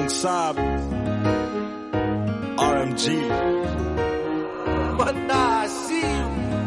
Saab, RMG. But I see you.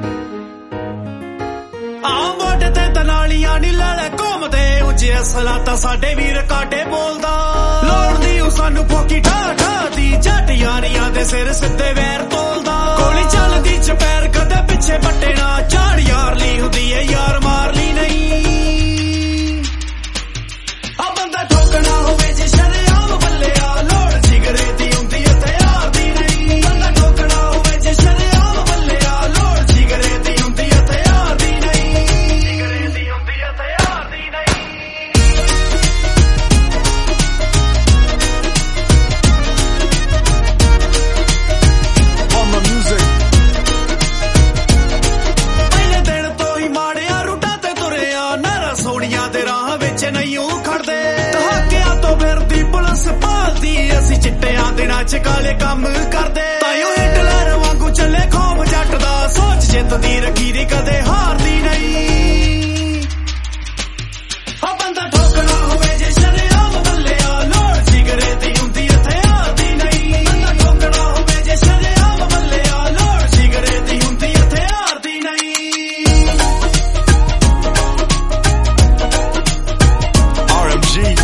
ਮੋਢੇ ਤੇ ਤਨਾਲੀਆਂ ਨੀ ਲੈ ਘੁੰਮਦੇ ਉੱਚੇ ਅਸਲਾ ਤਾਂ ਸਾਡੇ ਵੀਰ ਕਾਟੇ ਬੋਲਦਾ ਲੋੜਦੀ ਉਹ ਸਾਨੂੰ ਫੋਕੀ ਠਾ ਠਾ ਦੀ ਜੱਟ ਯਾਰੀਆਂ ਦੇ ਸਿਰ ਸਿੱਧੇ ਵੈਰ ਤੋਲਦਾ ਗੋਲੀ ਚੱਲਦੀ ਚਪੈਰ ਕਦੇ ਪਿੱਛੇ ਬੱਟੇ ਨਾ ਝਾੜ ਯਾਰ ਲਈ ਹੁੰਦੀ ਏ ਯਾਰ ਮਾਰ ਲਈ ਨਹੀਂ ਆ ਬੰਦਾ ਠੋਕਣਾ ਹੋਵੇ ਜੇ ਸ਼ਰੇਆਮ ਬੱਲਿਆ ਲੋੜ ਜਿਗਰੇ ਦੀ ਹੁੰਦੀ ਏ ਤੇ ਯਾਰ ਦੀ ਨਹੀਂ ਬੰਦਾ ਠੋਕਣਾ ਹੋਵੇ ਜੇ ਸ਼ਰੇਆਮ ਬੱਲਿਆ ਲੋੜ ਜਿਗਰੇ ਦੀ ਹੁੰਦੀ ਏ ਤੇ ਯਾਰ ਦੀ ਨਹੀਂ ਜਿਗਰੇ ਦੀ ਹੁੰਦੀ ਏ ਤੇ ਯਾਰ ਦੀ ਨਹੀਂ On my music. ਪਹਿਲੇ ਦਿਨ ਤੋਂ ਹੀ ਮਾੜਿਆ ਰੂਟਾਂ ਤੇ ਤੁਰਿਆ ਨਾਰਾ ਸੋਹਣੀਆਂ ਦੇ ਰਾਹ ਵਿੱਚ ਨਹੀਂ ਉਹ ਖੜਦੇ ਦਹਾਕਿਆਂ ਤੋਂ ਫਿਰਦੀ ਪੁਲਿਸ ਭਾਲਦੀ ਅਸੀਂ ਚਿੱਟਿਆਂ ਦਿਨਾਂ ਚ ਕਾਲੇ ਕੰਮ ਕਰਦੇ ਤਾਈਓ ਹਿਟਲਰ ਵਾਂਗੂ ਚੱਲੇ ਖੋਬ ਜੱਟ ਦਾ ਸੋਚ ਜਿੱਤਦੀ ਰੱਖੀ ਦੀ ਕਦੇ ਹਾਰਦੀ ਨਹੀਂ ਆ ਬੰਦਾ ਠੋਕਣਾ ਹੋਵੇ ਜੇ ਸ਼ਰੇਆਮ ਬੱਲਿਆ ਲੋੜ ਜਿਗਰੇ ਦੀ ਹੁੰਦੀ ਇੱਥੇ ਹਾਰਦੀ ਨਹੀਂ ਬੰਦਾ ਠੋਕਣਾ ਹੋਵੇ ਜੇ ਸ਼ਰੇਆਮ ਬੱਲਿਆ ਲੋੜ ਜਿਗਰੇ ਦੀ ਹੁੰਦੀ ਇੱਥੇ ਹਾਰਦੀ ਨਹੀਂ RMG.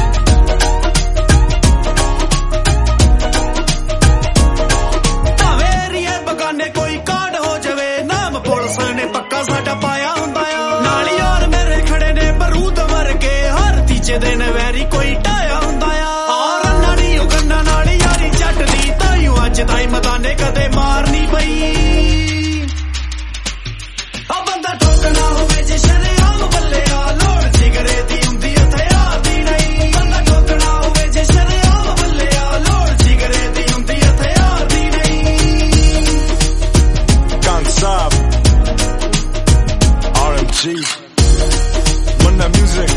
ਭਾਵੇਂ ਬਗਾਨੇ ਕੋਈ ਕਾਂਡ ਹੋ ਜਾਵੇ ਨਾਮ ਪੁਲਿਸ ਨੇ ਪੱਕਾ ਸਾਡਾ ਪਾਇਆ ਹੁੰਦਾ ਆ ਨਾਲ ਯਾਰ ਮੇਰੇ ਖੜੇ ਨੇ ਬਰੂਦ ਵਰਗੇ ਹਰ ਤੀਜੇ ਦਿਨ ਵੈਰੀ ਕੋਈ ਢਾਇਆ ਹੁੰਦਾ ਆ ਔਰ ਨਾਲੀ ਉਗੰਨਾ ਨਾਲ ਯਾਰੀ ਜੱਟ ਦੀ ਤਾਈਓ ਅੱਜ ਤਾਈ ਮਦਾਨੇ ਕਦੇ ਮਾਰਨੀ ਪਈ ਆ ਬੰਦਾ ਠੋਕਣਾ ਹੋਵੇ ਜੇ ਸ਼ਰੇਆਮ ਬੱਲਿਆ ਲੋੜ ਜਿਗਰੇ ਦੀ ਹੁੰਦੀ ਇੱਥੇ ਯਾਰ ਦੀ ਨਹੀਂ ਬੰਦਾ ਠੋਕਣਾ ਹੋਵੇ ਜੇ ਸ਼ਰੇਆਮ ਬੱਲਿਆ ਲੋੜ ਜਿਗਰੇ ਦੀ ਹੁੰਦੀ ਇੱਥੇ ਯਾਰ ਦੀ ਨਹੀਂ Gang Saab, RMG. Run that music.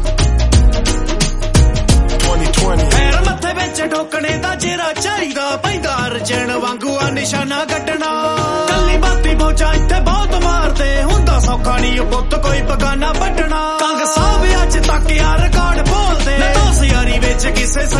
2020. ਪੈਰ ਮੱਥੇ ਵਿੱਚ ਠੋਕਣੇ ਦਾ ਜਿਹੜਾ ਚਾਹੀਦਾ ਪੈਂਦਾ ਅਰਜਨ ਵਾਂਗੂ ਆ ਨਿਸ਼ਾਨਾ ਕੱਢਣਾ ਕੱਲੀ ਬਾਤੀ ਪਹੁੰਚਾ ਇੱਥੇ ਬਹੁਤ ਮਾਰਦੇ ਹੁੰਦਾ ਸੌਖਾ ਨਹੀਂ ਪੁੱਤ ਕੋਈ ਬਗਾਨਾ ਵੱਢਣਾ ਕੰਗ ਸਾਹਿਬ ਅੱਜ ਤੱਕ ਯਾਰ ਰਿਕਾਰਡ ਬੋਲਦੇ ਦੋਸਤ ਯਾਰੀ ਵਿੱਚ ਕਿਸੇ